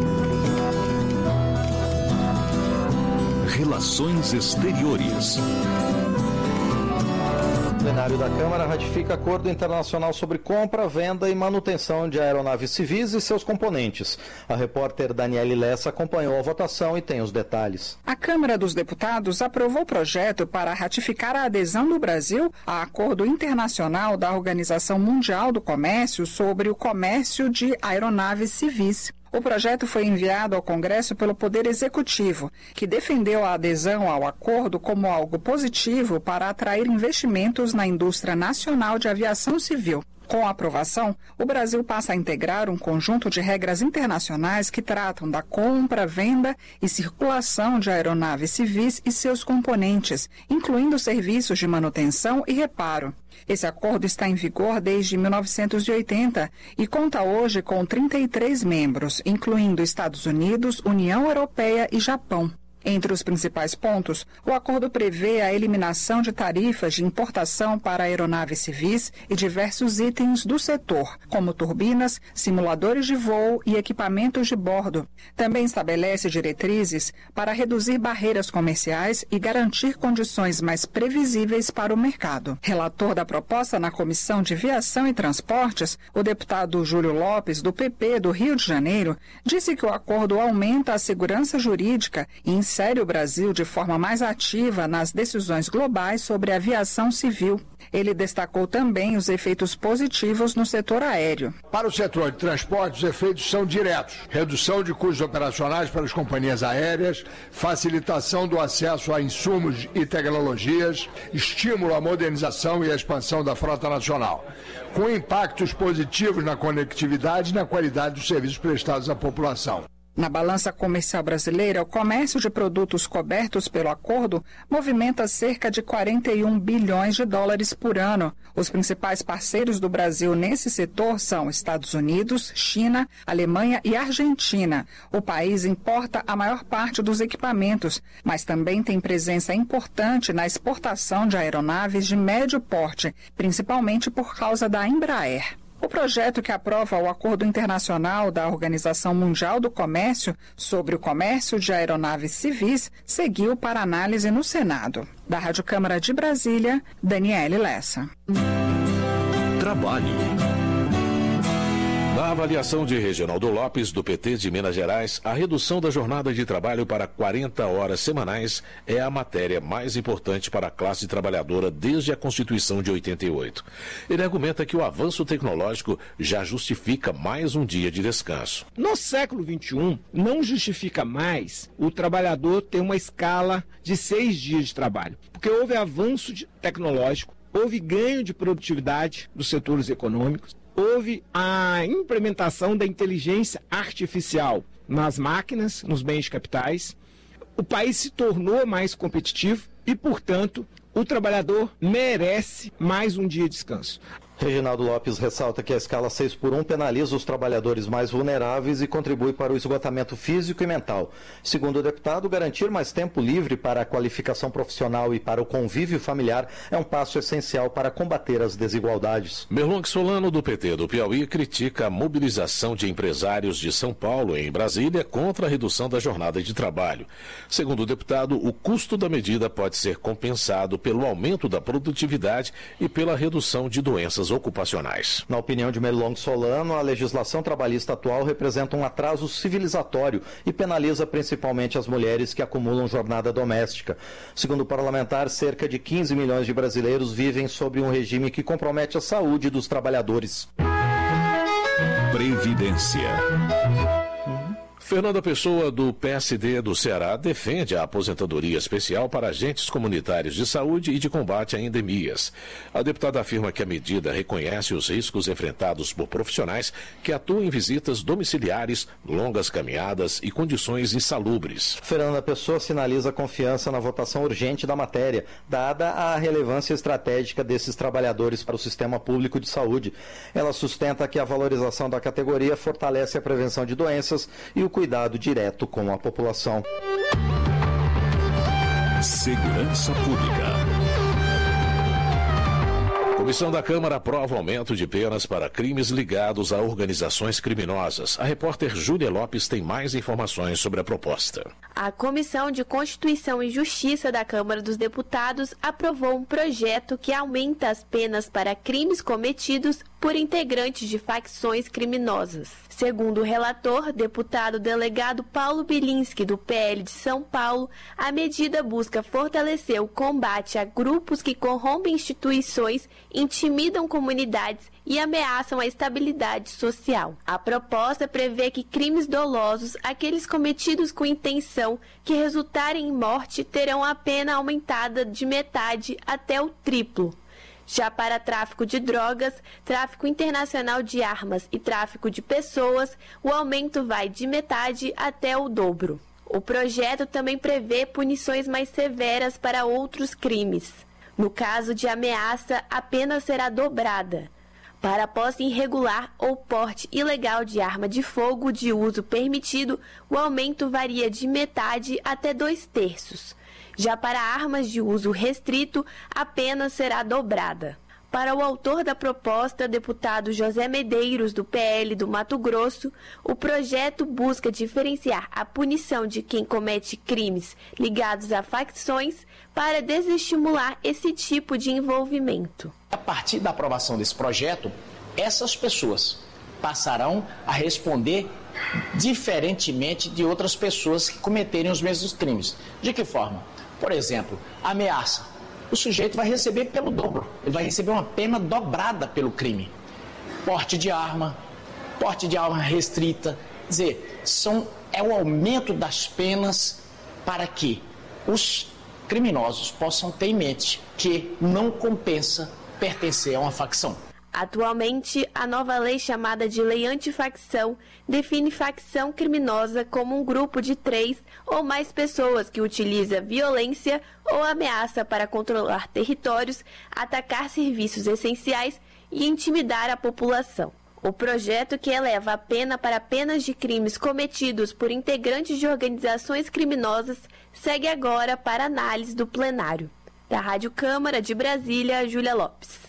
Relações Exteriores. O plenário da Câmara ratifica acordo internacional sobre compra, venda e manutenção de aeronaves civis e seus componentes. A repórter Daniele Lessa acompanhou a votação e tem os detalhes. A Câmara dos Deputados aprovou o projeto para ratificar a adesão do Brasil a acordo internacional da Organização Mundial do Comércio sobre o comércio de aeronaves civis. O projeto foi enviado ao Congresso pelo Poder Executivo, que defendeu a adesão ao acordo como algo positivo para atrair investimentos na indústria nacional de aviação civil. Com a aprovação, o Brasil passa a integrar um conjunto de regras internacionais que tratam da compra, venda e circulação de aeronaves civis e seus componentes, incluindo serviços de manutenção e reparo. Esse acordo está em vigor desde mil novecentos e oitenta e conta hoje com trinta e três membros, incluindo Estados Unidos, União Europeia e Japão. Entre os principais pontos, o acordo prevê a eliminação de tarifas de importação para aeronaves civis e diversos itens do setor, como turbinas, simuladores de voo e equipamentos de bordo. Também estabelece diretrizes para reduzir barreiras comerciais e garantir condições mais previsíveis para o mercado. Relator da proposta na Comissão de Viação e Transportes, o deputado Júlio Lopes, do P P do Rio de Janeiro, disse que o acordo aumenta a segurança jurídica e insere o Brasil de forma mais ativa nas decisões globais sobre aviação civil. Ele destacou também os efeitos positivos no setor aéreo. Para o setor de transporte, os efeitos são diretos. Redução de custos operacionais para as companhias aéreas, facilitação do acesso a insumos e tecnologias, estímulo à modernização e à expansão da frota nacional, com impactos positivos na conectividade e na qualidade dos serviços prestados à população. Na balança comercial brasileira, o comércio de produtos cobertos pelo acordo movimenta cerca de quarenta e um bilhões de dólares por ano. Os principais parceiros do Brasil nesse setor são Estados Unidos, China, Alemanha e Argentina. O país importa a maior parte dos equipamentos, mas também tem presença importante na exportação de aeronaves de médio porte, principalmente por causa da Embraer. O projeto que aprova o Acordo Internacional da Organização Mundial do Comércio sobre o comércio de aeronaves civis seguiu para análise no Senado. Da Rádio Câmara de Brasília, Daniele Lessa. Trabalho. Na avaliação de Reginaldo Lopes, do P T de Minas Gerais, a redução da jornada de trabalho para quarenta horas semanais é a matéria mais importante para a classe trabalhadora desde a Constituição de oitenta e oito. Ele argumenta que o avanço tecnológico já justifica mais um dia de descanso. No século vinte e um, não justifica mais o trabalhador ter uma escala de seis dias de trabalho, porque houve avanço tecnológico, houve ganho de produtividade dos setores econômicos, houve a implementação da inteligência artificial nas máquinas, nos bens de capitais. O país se tornou mais competitivo e, portanto, o trabalhador merece mais um dia de descanso. Reginaldo Lopes ressalta que a escala seis por um penaliza os trabalhadores mais vulneráveis e contribui para o esgotamento físico e mental. Segundo o deputado, garantir mais tempo livre para a qualificação profissional e para o convívio familiar é um passo essencial para combater as desigualdades. Merlong Solano, do P T do Piauí, critica a mobilização de empresários de São Paulo em Brasília contra a redução da jornada de trabalho. Segundo o deputado, o custo da medida pode ser compensado pelo aumento da produtividade e pela redução de doenças ocupacionais. Na opinião de Merlong Solano, a legislação trabalhista atual representa um atraso civilizatório e penaliza principalmente as mulheres que acumulam jornada doméstica. Segundo o parlamentar, cerca de quinze milhões de brasileiros vivem sob um regime que compromete a saúde dos trabalhadores. Previdência. Fernanda Pessoa, do P S D do Ceará, defende a aposentadoria especial para agentes comunitários de saúde e de combate a endemias. A deputada afirma que a medida reconhece os riscos enfrentados por profissionais que atuam em visitas domiciliares, longas caminhadas e condições insalubres. Fernanda Pessoa sinaliza confiança na votação urgente da matéria, dada a relevância estratégica desses trabalhadores para o sistema público de saúde. Ela sustenta que a valorização da categoria fortalece a prevenção de doenças e o cuidado direto com a população. Segurança Pública. Comissão da Câmara aprova aumento de penas para crimes ligados a organizações criminosas. A repórter Júlia Lopes tem mais informações sobre a proposta. A Comissão de Constituição e Justiça da Câmara dos Deputados aprovou um projeto que aumenta as penas para crimes cometidos por integrantes de facções criminosas. Segundo o relator, deputado delegado Paulo Bilinski, do P L de São Paulo, a medida busca fortalecer o combate a grupos que corrompem instituições, intimidam comunidades e ameaçam a estabilidade social. A proposta prevê que crimes dolosos, aqueles cometidos com intenção que resultarem em morte, terão a pena aumentada de metade até o triplo. Já para tráfico de drogas, tráfico internacional de armas e tráfico de pessoas, o aumento vai de metade até o dobro. O projeto também prevê punições mais severas para outros crimes. No caso de ameaça, a pena será dobrada. Para posse irregular ou porte ilegal de arma de fogo de uso permitido, o aumento varia de metade até dois terços. Já para armas de uso restrito, a pena será dobrada. Para o autor da proposta, deputado José Medeiros, do P L do Mato Grosso, o projeto busca diferenciar a punição de quem comete crimes ligados a facções para desestimular esse tipo de envolvimento. A partir da aprovação desse projeto, essas pessoas passarão a responder diferentemente de outras pessoas que cometerem os mesmos crimes. De que forma? Por exemplo, ameaça. O sujeito vai receber pelo dobro. Ele vai receber uma pena dobrada pelo crime. Porte de arma, porte de arma restrita. Quer dizer, são, é o aumento das penas para que os criminosos possam ter em mente que não compensa pertencer a uma facção. Atualmente, a nova lei chamada de Lei Antifacção define facção criminosa como um grupo de três ou mais pessoas que utiliza violência ou ameaça para controlar territórios, atacar serviços essenciais e intimidar a população. O projeto, que eleva a pena para penas de crimes cometidos por integrantes de organizações criminosas, segue agora para análise do plenário. Da Rádio Câmara de Brasília, Júlia Lopes.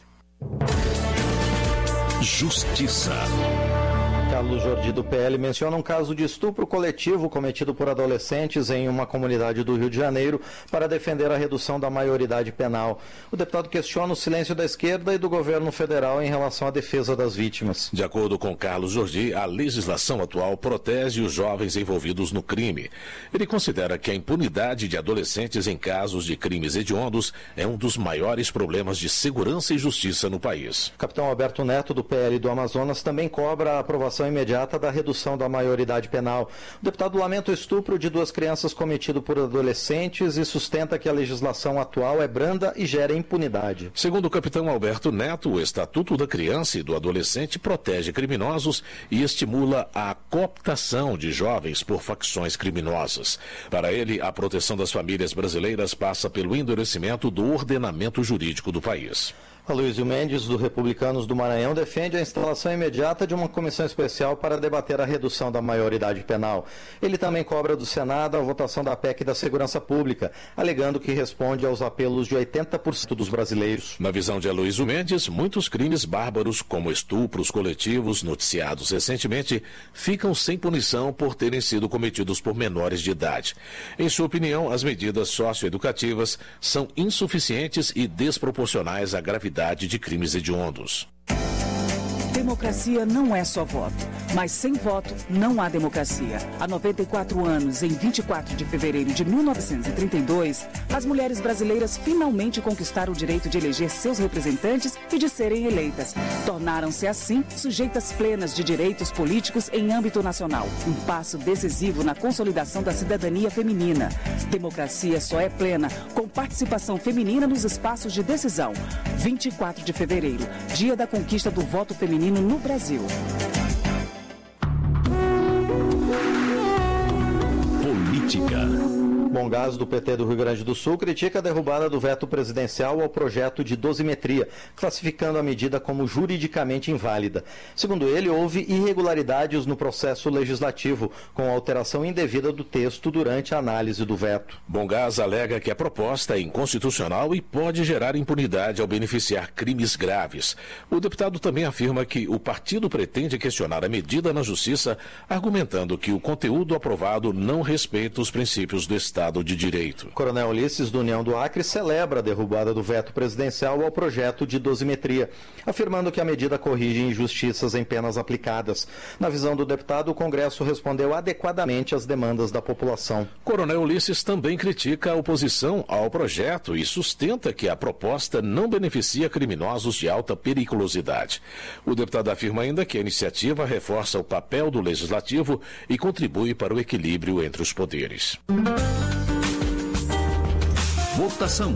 Justiça. Carlos Jordi, do P L, menciona um caso de estupro coletivo cometido por adolescentes em uma comunidade do Rio de Janeiro para defender a redução da maioridade penal. O deputado questiona o silêncio da esquerda e do governo federal em relação à defesa das vítimas. De acordo com Carlos Jordi, a legislação atual protege os jovens envolvidos no crime. Ele considera que a impunidade de adolescentes em casos de crimes hediondos é um dos maiores problemas de segurança e justiça no país. O capitão Alberto Neto, do P L do Amazonas, também cobra a aprovação imediata da redução da maioridade penal. O deputado lamenta o estupro de duas crianças cometido por adolescentes e sustenta que a legislação atual é branda e gera impunidade. Segundo o capitão Alberto Neto, o Estatuto da Criança e do Adolescente protege criminosos e estimula a cooptação de jovens por facções criminosas. Para ele, a proteção das famílias brasileiras passa pelo endurecimento do ordenamento jurídico do país. Aloysio Mendes, do Republicanos do Maranhão, defende a instalação imediata de uma comissão especial para debater a redução da maioridade penal. Ele também cobra do Senado a votação da P E C da Segurança Pública, alegando que responde aos apelos de oitenta por cento dos brasileiros. Na visão de Aloysio Mendes, muitos crimes bárbaros, como estupros coletivos noticiados recentemente, ficam sem punição por terem sido cometidos por menores de idade. Em sua opinião, as medidas socioeducativas são insuficientes e desproporcionais à gravidade de crimes hediondos. Democracia não é só voto, mas sem voto não há democracia. Há noventa e quatro anos, em vinte e quatro de fevereiro de mil novecentos e trinta e dois, as mulheres brasileiras finalmente conquistaram o direito de eleger seus representantes e de serem eleitas. Tornaram-se, assim, sujeitas plenas de direitos políticos em âmbito nacional. Um passo decisivo na consolidação da cidadania feminina. Democracia só é plena com participação feminina nos espaços de decisão. vinte e quatro de fevereiro, dia da conquista do voto feminino no Brasil. Política. Bongás, do P T do Rio Grande do Sul, critica a derrubada do veto presidencial ao projeto de dosimetria, classificando a medida como juridicamente inválida. Segundo ele, houve irregularidades no processo legislativo, com alteração indevida do texto durante a análise do veto. Bongás alega que a proposta é inconstitucional e pode gerar impunidade ao beneficiar crimes graves. O deputado também afirma que o partido pretende questionar a medida na Justiça, argumentando que o conteúdo aprovado não respeita os princípios do Estado de Direito. Coronel Ulisses, do União do Acre, celebra a derrubada do veto presidencial ao projeto de dosimetria, afirmando que a medida corrige injustiças em penas aplicadas. Na visão do deputado, o Congresso respondeu adequadamente às demandas da população. Coronel Ulisses também critica a oposição ao projeto e sustenta que a proposta não beneficia criminosos de alta periculosidade. O deputado afirma ainda que a iniciativa reforça o papel do Legislativo e contribui para o equilíbrio entre os poderes. Votação.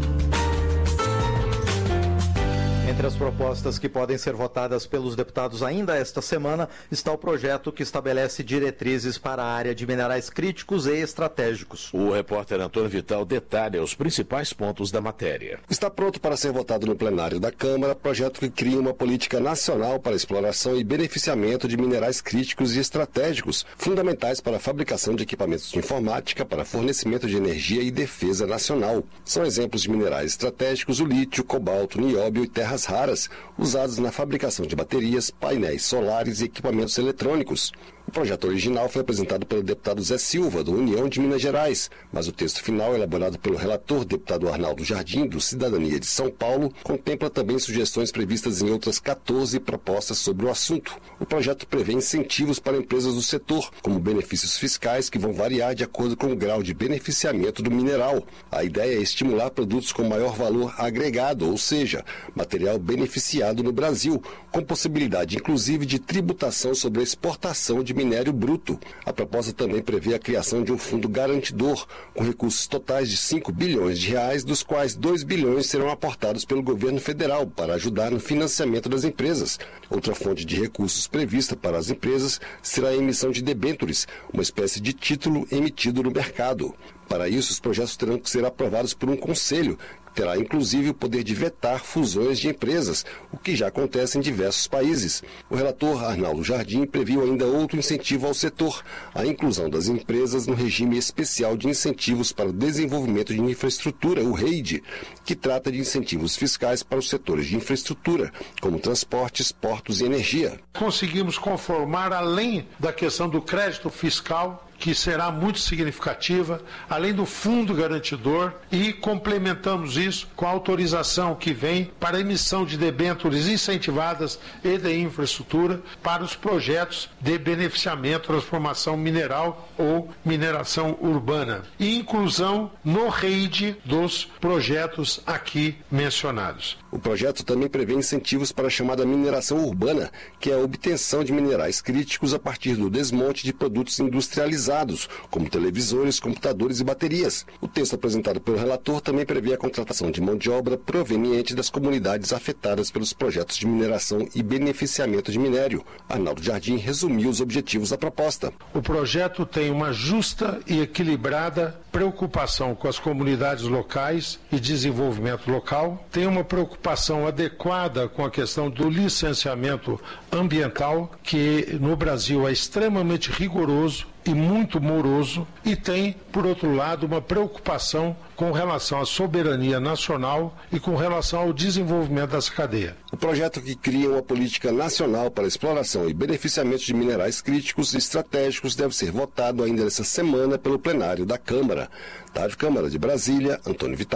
Entre as propostas que podem ser votadas pelos deputados ainda esta semana está o projeto que estabelece diretrizes para a área de minerais críticos e estratégicos. O repórter Antônio Vital detalha os principais pontos da matéria. Está pronto para ser votado no plenário da Câmara projeto que cria uma política nacional para a exploração e beneficiamento de minerais críticos e estratégicos, fundamentais para a fabricação de equipamentos de informática, para fornecimento de energia e defesa nacional. São exemplos de minerais estratégicos o lítio, cobalto, nióbio e terras raras, usados na fabricação de baterias, painéis solares e equipamentos eletrônicos. O projeto original foi apresentado pelo deputado Zé Silva, do União de Minas Gerais, mas o texto final, elaborado pelo relator, deputado Arnaldo Jardim, do Cidadania de São Paulo, contempla também sugestões previstas em outras quatorze propostas sobre o assunto. O projeto prevê incentivos para empresas do setor, como benefícios fiscais que vão variar de acordo com o grau de beneficiamento do mineral. A ideia é estimular produtos com maior valor agregado, ou seja, material beneficiado no Brasil, com possibilidade inclusive de tributação sobre a exportação de minério bruto. A proposta também prevê a criação de um fundo garantidor, com recursos totais de cinco bilhões de reais, dos quais dois bilhões serão aportados pelo governo federal para ajudar no financiamento das empresas. Outra fonte de recursos prevista para as empresas será a emissão de debêntures, uma espécie de título emitido no mercado. Para isso, os projetos terão que ser aprovados por um conselho, terá inclusive o poder de vetar fusões de empresas, o que já acontece em diversos países. O relator Arnaldo Jardim previu ainda outro incentivo ao setor, a inclusão das empresas no regime especial de incentivos para o desenvolvimento de infraestrutura, o REID, que trata de incentivos fiscais para os setores de infraestrutura, como transportes, portos e energia. Conseguimos conformar, além da questão do crédito fiscal, que será muito significativa, além do fundo garantidor, e complementamos isso com a autorização que vem para a emissão de debêntures incentivadas e de infraestrutura para os projetos de beneficiamento, transformação mineral ou mineração urbana, e inclusão no REID dos projetos aqui mencionados. O projeto também prevê incentivos para a chamada mineração urbana, que é a obtenção de minerais críticos a partir do desmonte de produtos industrializados, como televisores, computadores e baterias. O texto apresentado pelo relator também prevê a contratação de mão de obra proveniente das comunidades afetadas pelos projetos de mineração e beneficiamento de minério. Arnaldo Jardim resumiu os objetivos da proposta. O projeto tem uma justa e equilibrada preocupação com as comunidades locais e desenvolvimento local, tem uma preocupação adequada com a questão do licenciamento ambiental, que no Brasil é extremamente rigoroso e muito moroso, e tem, por outro lado, uma preocupação com relação à soberania nacional e com relação ao desenvolvimento dessa cadeia. O projeto que cria uma política nacional para a exploração e beneficiamento de minerais críticos e estratégicos deve ser votado ainda nesta semana pelo plenário da Câmara. Da Rádio Câmara de Brasília, Antônio Vital.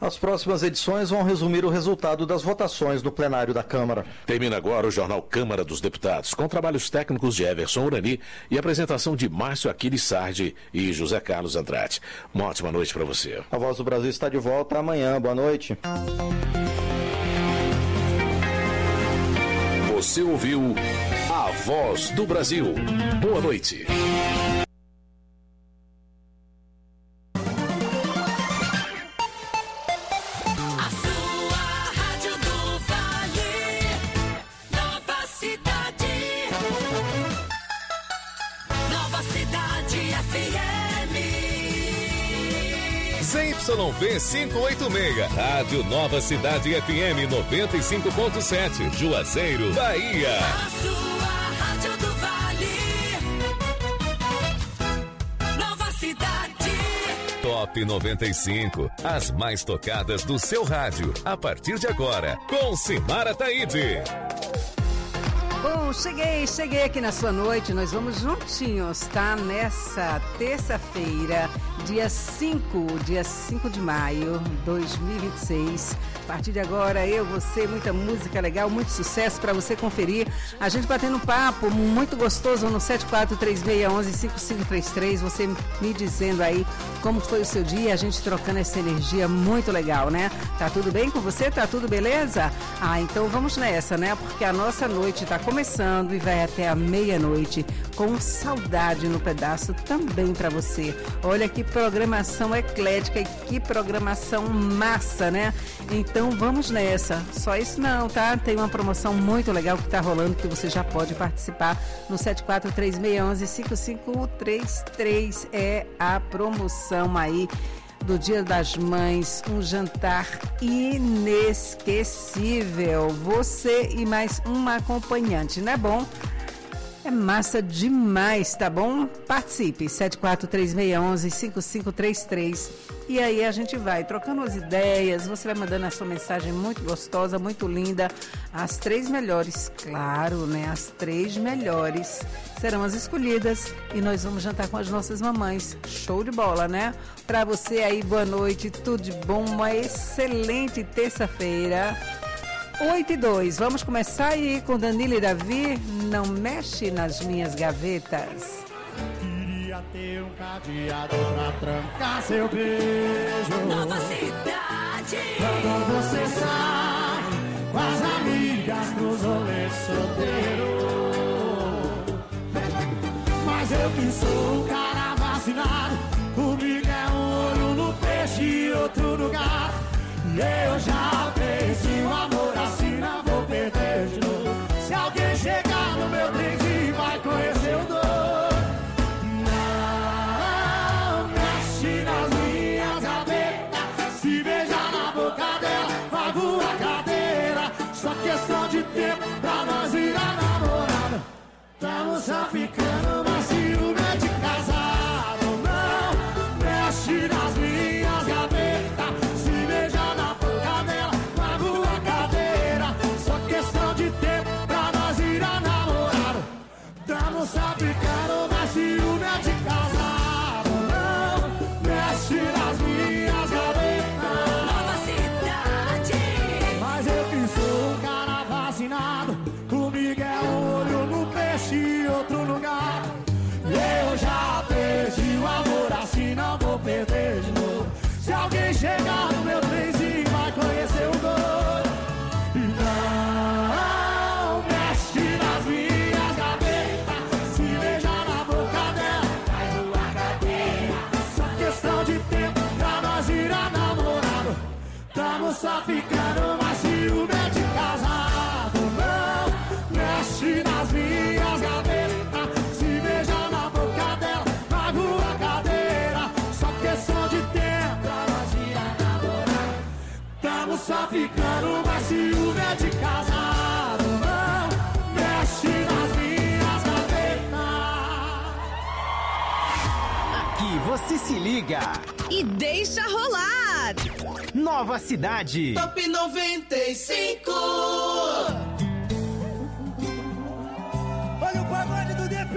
As próximas edições vão resumir o resultado das votações no plenário da Câmara. Termina agora o jornal Câmara dos Deputados, com trabalhos técnicos de Everson Urani e apresentação de Márcio Aquiles Sardi e José Carlos Andrade. Uma ótima noite para você. A Voz do Brasil está de volta amanhã. Boa noite. Você ouviu A Voz do Brasil. Boa noite. Y V quinhentos e oitenta e seis, Rádio Nova Cidade F M noventa e cinco ponto sete, Juazeiro, Bahia. A sua Rádio do Vale. Nova Cidade. Top noventa e cinco, as mais tocadas do seu rádio, a partir de agora, com Simara Taide. Bom, cheguei, cheguei aqui na sua noite, nós vamos juntinhos, tá? Nessa terça-feira, dia cinco, dia cinco de maio de dois mil e vinte e seis. A partir de agora, eu, você, muita música legal, muito sucesso para você conferir. A gente batendo um papo muito gostoso no sete quatro três seis um um cinco cinco três três. Você me dizendo aí como foi o seu dia, a gente trocando essa energia muito legal, né? Tá tudo bem com você? Tá tudo beleza? Ah, então vamos nessa, né? Porque a nossa noite tá começando e vai até a meia-noite com saudade no pedaço também para você. Olha que programação eclética e que programação massa, né? Então vamos nessa. Só isso não, tá? Tem uma promoção muito legal que tá rolando que você já pode participar no sete quatro três seis um um cinco cinco três três. É a promoção aí do Dia das Mães, um jantar inesquecível. Você e mais uma acompanhante, não é bom? É massa demais, tá bom? Participe, sete quatro três seis um um cinco cinco três três. E aí a gente vai trocando as ideias, você vai mandando a sua mensagem muito gostosa, muito linda. As três melhores, claro, né? As três melhores serão as escolhidas e nós vamos jantar com as nossas mamães. Show de bola, né? Pra você aí, boa noite, tudo de bom, uma excelente terça-feira. oito e dois, vamos começar aí com Danilo e Davi, Não Mexe nas Minhas Gavetas. Queria ter um cadeado pra trancar seu beijo. Nova Cidade. Quando você sai com as amigas pros rolês solteiros. Mas eu que sou o cara vacinado, comigo é um olho no peixe e outro no gato. E eu já perdi o amor, assim não vou perder de novo. Se alguém chegar no meu trenzinho, vai conhecer o dono. Não mexe nas minhas gavetas, se beijar na boca dela, vai voar cadeira. Só questão de tempo pra nós virar namorada. Tamo só ficando, mas ciúme é de casado. Não mexe nas minhas gavetas, se beijar na boca dela, vai voar cadeira. Só questão de tempo pra nós virar namorado. Tamo só ficando, mas ciúme é de casado. Não mexe nas minhas gavetas. Nova Cidade. Mas eu que sou um cara vacinado, comigo é um olho no peixe e outro no gato. Eu já perdi o amor, assim não vou perder de novo. Se alguém chegar no meu trenzinho, vai conhecer o dono. E não mexe nas minhas gavetas, se beijar na boca dela, vai voar cadeira. Só questão de tempo pra nós virar namorado. Tamo só ficando, mas ciúme é de casado. Não mexe nas minhas gavetas, se beijar na boca dela, vai voar cadeira. Só questão de tempo pra nós virar namorado. Tamo só ficando, mas ciúme é de casado. Não mexe nas minhas gavetas. Aqui você se liga E deixa rolar. Nova Cidade. Top noventa e cinco. Olha o pagode do D P.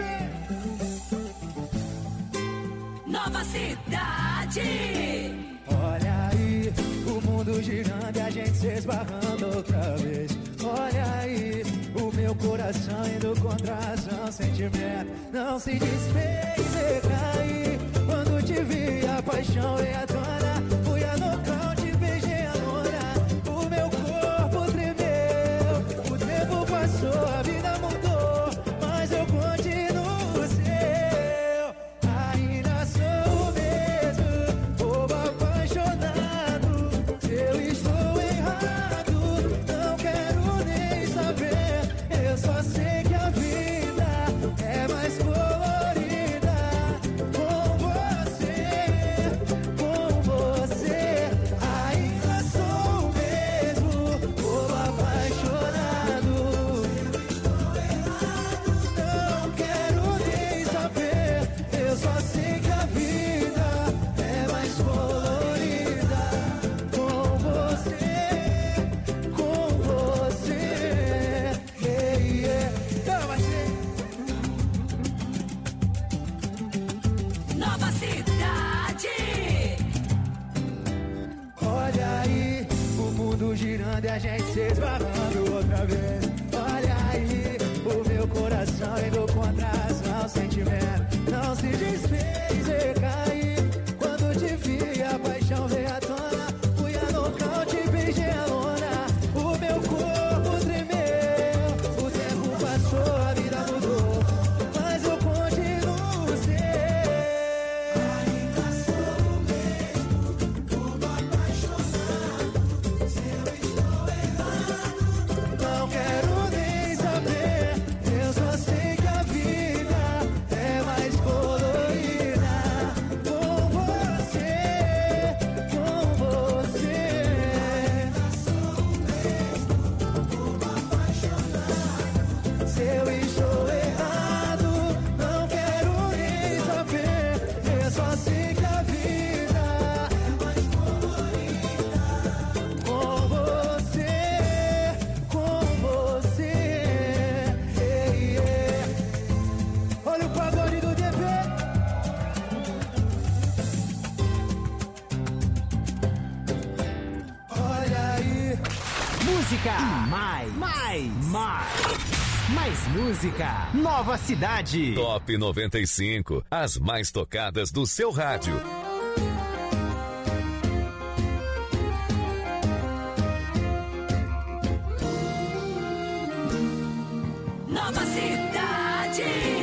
Nova Cidade. Olha aí, o mundo mundo girando e a gente se esbarrando outra vez. Olha aí, o meu coração indo contra a razão, sentimento não se desfez e caí. Quando te vi a paixão veio à tona, fui a nocaute, beijei a lona. O meu corpo tremeu, o tempo passou, a vida mudou, mas eu continuo seu. Ainda sou o mesmo, bobo apaixonado. Se eu estou errado, não quero nem saber. Eu só sei que a vida é mais colorida com você, com você. Ainda sou o mesmo, bobo apaixonado. Não quero nem saber. Eu só sei que a vida é mais colorida com você, com você. Yeah, yeah. Então, assim. Nova cidade. Olha aí, o mundo girando e a gente se esbarrando outra vez. Olha aí, o meu coração indo contra a razão, sentimento não se desfez e caí. Quando te vi, a paixão veio à tona, fui a nocaute, beijei a lona. O meu corpo tremeu, o tempo passou, a vida mudou, mas eu continuo seu. Ainda sou o mesmo, bobo apaixonado. Se eu estou errado, não quero nem saber. Eu só sei que a vida é mais colorida com você, com você. Ainda sou o mesmo, bobo apaixonado. Se eu estou errado, não quero nem saber. Eu só sei que a vida é mais colorida com você, com você. Yeah, yeah. Olha o pagode do D V. Olha aí. Música e mais, mais, mais. Mais música. Nova Cidade. Top noventa e cinco. As mais tocadas do seu rádio. Nova cidade.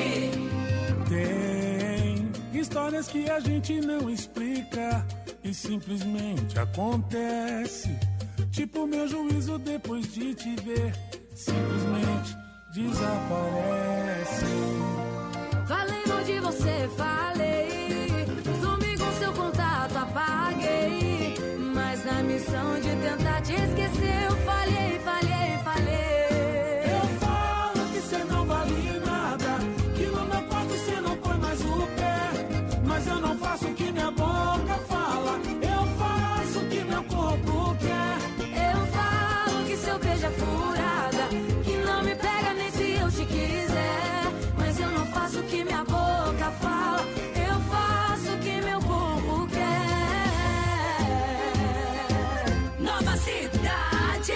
Tem histórias que a gente não explica e simplesmente acontece. Tipo meu juízo depois de te ver, simplesmente desaparece. Falei mal de você, falei. Sumi com seu contato, apaguei. Mas na missão de tentar te esquecer, eu falhei, falhei, falhei. Eu falo que cê não vale nada, que no meu quarto cê não põe mais o pé. Mas eu não faço o que minha boca fala, eu faço o que meu corpo quer. Eu falo que seu beijo é furada, que não me pega nem se eu te quiser. Mas eu não faço o que minha boca fala, eu faço o que meu corpo quer. Nova cidade.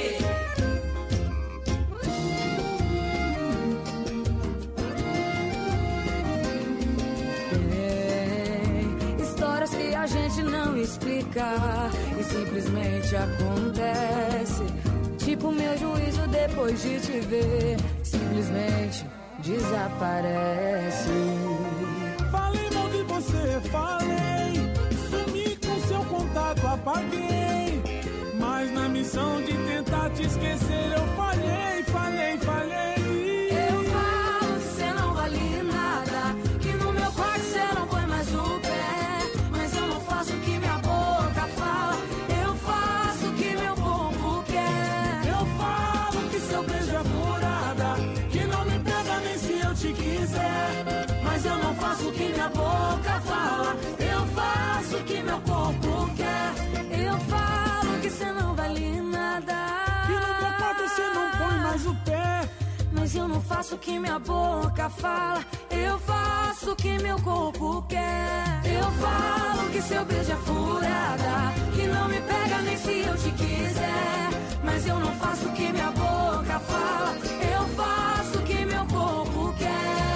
Tem histórias que a gente não explica e simplesmente acontece. Tipo meu juízo depois de te ver, simplesmente desaparece. Falei mal de você, falei. Sumi com seu contato, apaguei. Mas na missão de tentar te esquecer, eu falhei, falhei, falhei. Eu falo que cê não vale nada, que no meu quarto cê não põe mais o pé. Mas eu não faço o que minha boca fala, eu faço o que meu corpo quer. Eu falo que seu beijo é furada, que não me pega nem se eu te quiser. Mas eu não faço o que minha boca fala, eu faço o que meu corpo quer. Eu falo que cê não vale nada, que no meu quarto cê não põe mais o pé. Mas eu não faço o que minha boca fala, eu faço o que meu corpo quer. Eu falo que seu beijo é furada, que não me pega nem se eu te quiser. Mas eu não faço o que minha boca fala, eu faço o que meu corpo quer.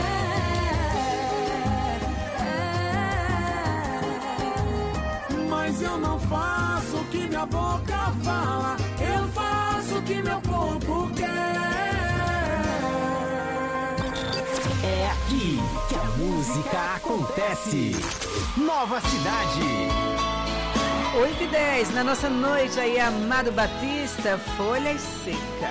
É. Mas eu não faço o que minha boca fala, eu faço o que meu corpo quer. É aqui que a música acontece. Nova Cidade. oito e dez, na nossa noite aí, Amado Batista, Folha Seca.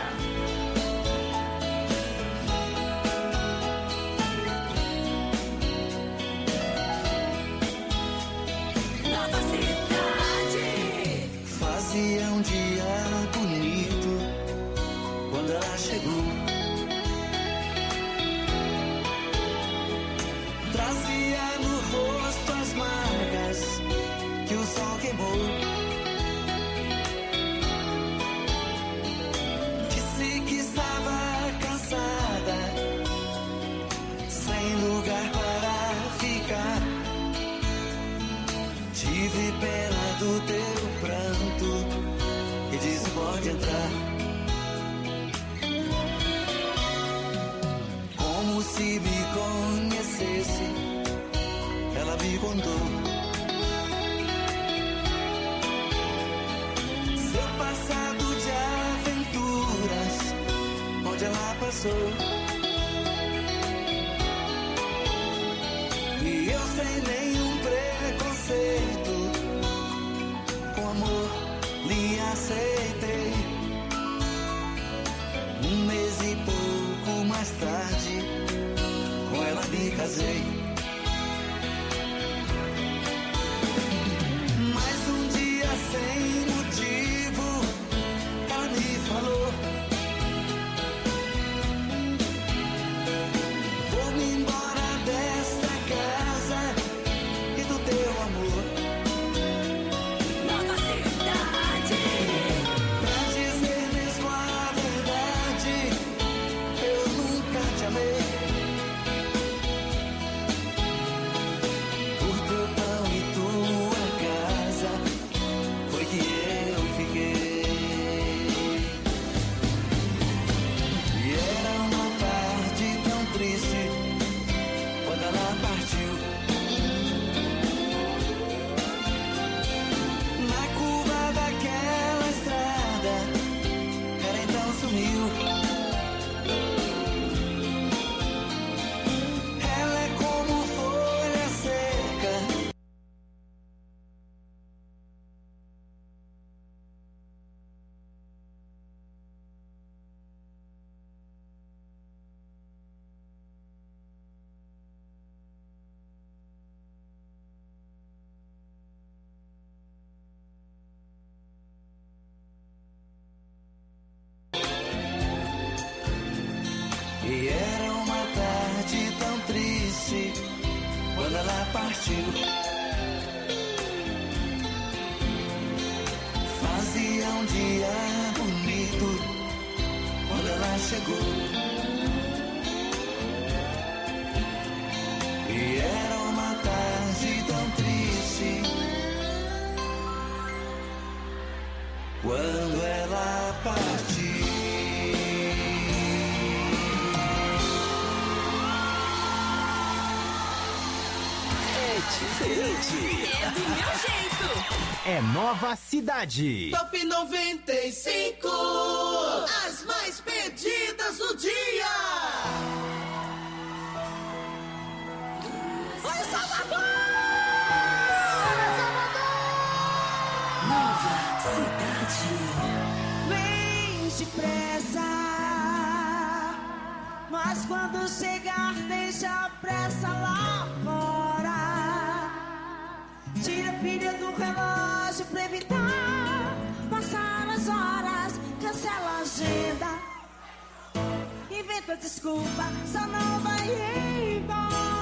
Nova Cidade. Fazia um dia bonito quando ela chegou. Trazia no rosto as marcas que o sol queimou. Disse que estava cansada, sem lugar para ficar. Tive pena do teu pranto e disse: pode entrar. Como se me conhecesse, ela me contou seu passado de aventuras, onde ela passou. E eu sem nenhum preconceito, com amor lhe aceitei. Um mês e pouco mais tarde, com ela me casei. Mas um dia sem motivo, ela me falou: vou-me embora desta casa e do teu amor. Nova Cidade. Pra dizer mesmo a verdade, eu nunca te amei. Por teu pão e tua casa foi que eu fiquei. E era uma tarde tão triste quando ela partiu. Na curva daquela estrada, ela então sumiu. Ela é como folha seca. E era uma tarde tão triste quando ela partiu. Fazia um dia bonito quando ela chegou. E era uma tarde tão triste quando ela partiu. Diferente. É do meu jeito. É Nova Cidade. Top noventa e cinco. As mais pedidas do dia. Olha Salvador! Nova Cidade. Vem depressa, mas quando chegar deixa a pressa lá fora. Tira a pilha do relógio pra evitar passar as horas, cancela a agenda, inventa desculpa, só não vai embora.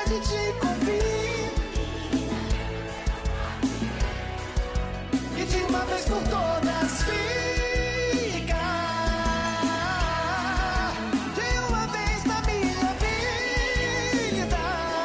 vontade de